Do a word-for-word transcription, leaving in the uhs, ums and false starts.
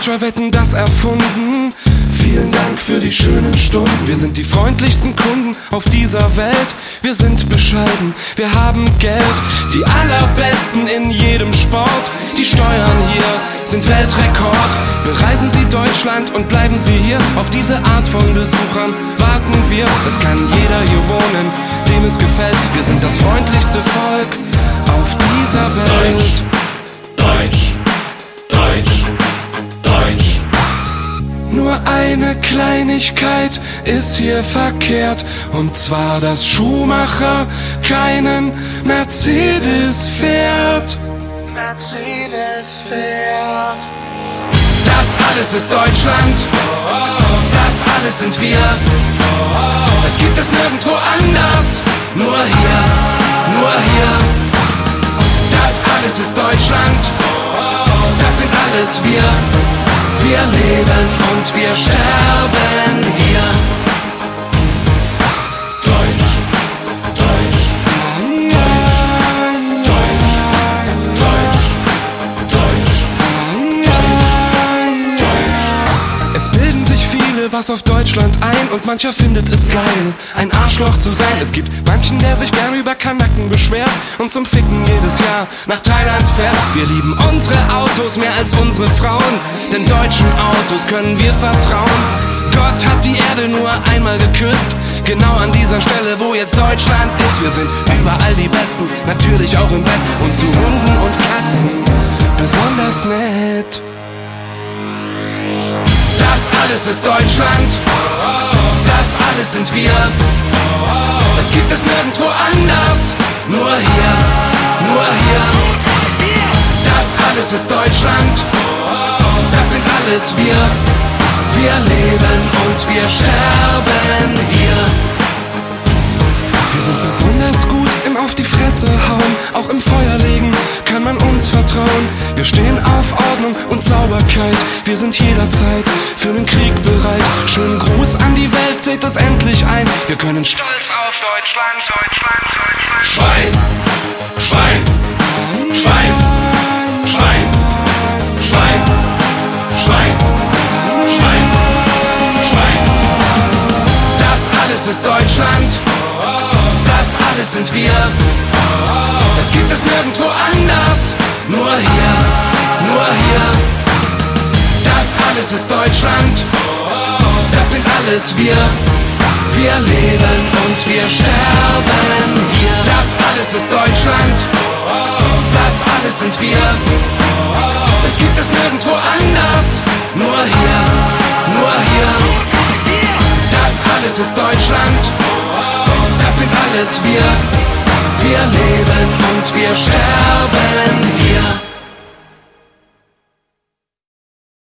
Culture Wetten, das erfunden. Vielen Dank für die schönen Stunden. Wir sind die freundlichsten Kunden auf dieser Welt. Wir sind bescheiden, wir haben Geld. Die allerbesten in jedem Sport. Die Steuern hier sind Weltrekord. Bereisen Sie Deutschland und bleiben Sie hier. Auf diese Art von Besuchern warten wir. Es kann jeder hier wohnen, dem es gefällt. Wir sind das freundlichste Volk auf dieser Welt. Deutsch, Deutsch, Deutsch. Nur eine Kleinigkeit ist hier verkehrt, und zwar, dass Schumacher keinen Mercedes fährt. Mercedes fährt. Das alles ist Deutschland, das alles sind wir. Es gibt es nirgendwo anders, nur hier, nur hier. Das alles ist Deutschland, das sind alles wir. Wir leben und wir sterben hier. Deutsch, Deutsch, Deutsch, Deutsch, Deutsch, Deutsch, Deutsch. Es bilden sich viele was auf Deutschland ein, und mancher findet es geil, ein Arschloch zu sein. Es gibt manchen, der sich gern über Kanaken beschwert und zum Ficken jedes Jahr nach Thailand fährt. Wir lieben unsere Autos mehr als unsere Frauen, denn deutschen Autos können wir vertrauen. Gott hat die Erde nur einmal geküsst, genau an dieser Stelle, wo jetzt Deutschland ist. Wir sind überall die Besten, natürlich auch im Bett und zu Hunden und Katzen besonders nett. Das alles ist Deutschland, das alles sind wir. Es gibt es nirgendwo anders, nur hier, nur hier. Das alles ist Deutschland, das sind alles wir. Wir leben und wir sterben hier. Wir sind besonders gut im Auf die Fresse hauen, auch im Feuer legen kann man uns vertrauen. Wir stehen auf Ordnung und Sauberkeit, wir sind jederzeit für den Krieg bereit. Schönen Gruß an die Welt, seht es endlich ein, wir können stolz auf Deutschland, Deutschland, Deutschland. Schwein, Schwein, Schwein, Schwein, Schwein, Schwein, Schwein, Schwein. Das alles ist Deutschland, das alles sind wir. Es gibt es nirgendwo anders, nur hier, nur hier. Das alles ist Deutschland, das sind alles wir. Wir leben und wir sterben hier. Das alles ist Deutschland, das alles sind wir. Es gibt es nirgendwo anders, nur hier, nur hier. Das alles ist Deutschland, das sind alles wir. Wir leben und wir sterben hier.